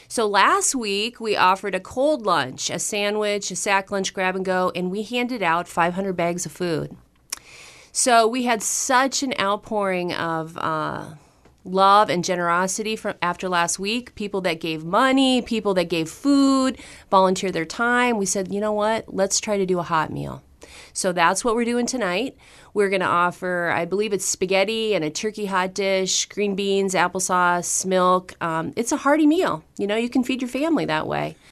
So last week we offered a cold lunch, a sandwich, a sack lunch, grab and go, and we handed out 500 bags of food. So we had such an outpouring of love and generosity from after last week. People that gave money, people that gave food, volunteered their time. We said, you know what? Let's try to do a hot meal. So that's what we're doing tonight. We're going to offer, I believe it's spaghetti and a turkey hot dish, green beans, applesauce, milk. It's a hearty meal. You know, you can feed your family that way.